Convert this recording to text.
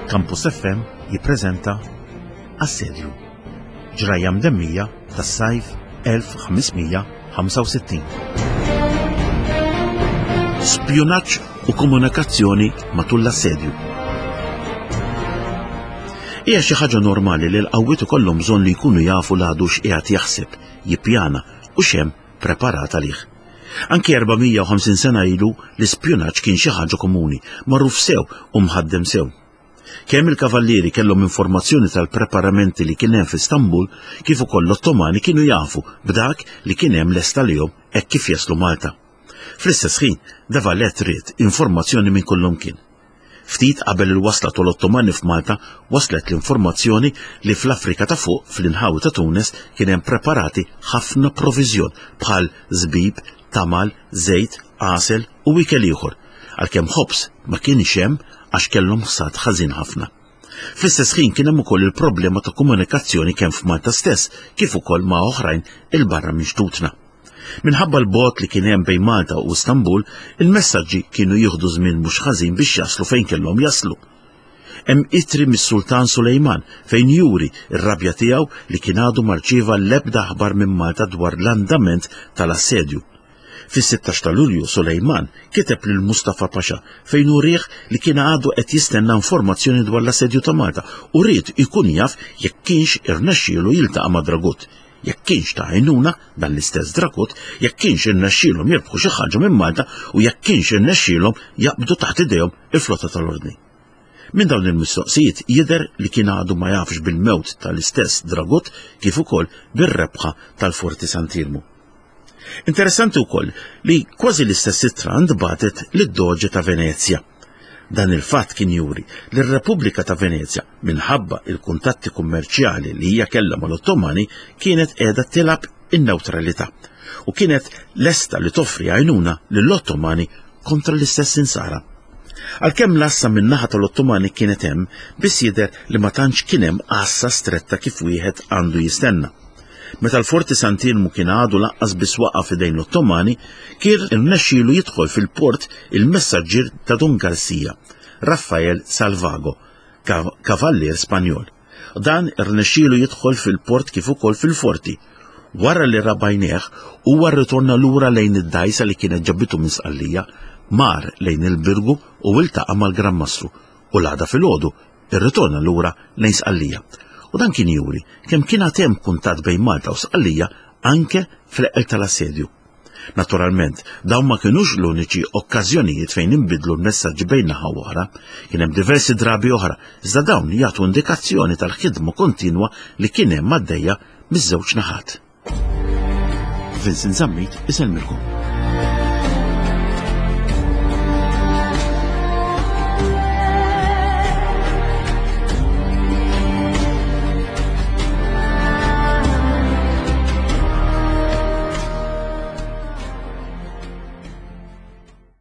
Campus FM jippreżenta Assedju, ġrajja mdemmija tas-sajf 1565. Spjunaġġ u komunikazzjoni matul l-assedju. Hija xi ħaġa normali li l-qawwiet ikollhom bżonn li jkunu jafu l-għadu x'qiegħed jaħseb, jippjana u x'hemm preparat għalih. Anki 450 sena ilu l-ispjunaġġ kien xi ħaġa komuni, magħruf sew u mħaddem sew. Kemm il-kavallieri kellhom informazzjoni tal-preparamenti li kien hemm f'Istanbul, kif ukoll l-Ottomani kienu jafu b'dak li kien hemm lesta lihom hekk kif jaslu Malta. Fl-istess ħin, Devalet ried informazzjoni minn kullhom kien. Ftit qabel il-wasla tal-Ottomani f'Malta waslet l-informazzjoni li fl-Afrika ta' fuq fl-inħawi ta' Tunis kien hemm preparati ħafna proviżjon bħal żbib, tamal, żejt, għasel u ikel ieħor, għalkemm ħobs ma kienx hemm għax kellhom ħsad ħażin ħafna. Fl-istess ħin kien hemm ukoll il-problema ta' komunikazzjoni kemm f'Malta stess kif ukoll ma' oħrajn il-barra minn xtutna. Minħabba l-bogħod li kien hemm bejn Malta u Istanbul, il-messaġġi kienu jieħdu żmien mhux ħażin biex jaslu fejn kellhom jaslu. Hemm itri mis-Sultan Sulejman fejn juri r-rabja tiegħu li kien għadu ma rċieva l-ebda aħbar minn Malta dwar l-andament tal-assedju. Fis-16 ta' Lulju Sulejman kiteb lil Mustafa Pasha fejn urih li kien għadu qed jistenna informazzjoni dwar l-assedju ta' Malta u ried ikun jaf jekk kienx irnexxielu jiltaqa' ma' Dragut, jekk kienx ta' għajnuna dan l-istess Dragut, jekk kienx irnexxielhom jirbħu xi ħaġa minn Malta u jekk kienx irnexxielhom jaqbdu taħt idejhom il-flotta tal-Ordni. Minn dawn il-mistoqsijiet jidher li kien għadu ma jafx bil-mewt tal-istess Dragut kif ukoll bir-rebħa tal-Forti Sant'Irmu. Interessanti wkoll li kważi l-istess ittra ntbagħtet lid-Doġġi ta' Venezja. Dan il-fatt kien juri li r-Repubblika ta' Venezja minħabba il-kuntatti kummerċjali li hija kellha mal-Ottomani kienet qiegħda tilab in-newtralità u kienet lesta li toffri għajnuna lill-Ottomani kontra l-istess insara. Għalkemm l-assa min-naħa tal-Ottomani kienet hemm, biss jidher li ma tantx kien hemm assa stretta kif wieħed għandu jistenna. Meta l-Forti Sant'Irmu kien għadu laqqas biss waqa' f'idejn l-Ottomani, kien irnexxielu jidħol fil-port il-messaġġier ta' Don Garcia, Rafael Salvago, kavallier Spanjol. Dan irnexxielu jidħol fil-port kif ukoll fil-forti. Wara li rabajnieh huwa rritorna lura lejn id-dajsa li kienet ġabbitu minn Sqallija, mar lejn il-Birgu u iltaqa' mal-Gran Mastru u l-għada filgħodu irritorna lura lejn Sqallija. U dan kien juri kemm kien hemm kuntatt bejn Malta u Sqallija anke fl-eqel tal-assedju. Naturalment, dawn ma kienux l-uniċi okkażjonijiet fejn inbidlu l-messaġġi bejn naħa oħra, kien hemm diversi drabi oħra, iżda dawn jagħtu indikazzjoni tal-ħidma kontinwa li kien hemm għaddejja miż-żewġ naħat. Vincent Zammit isellmilkom.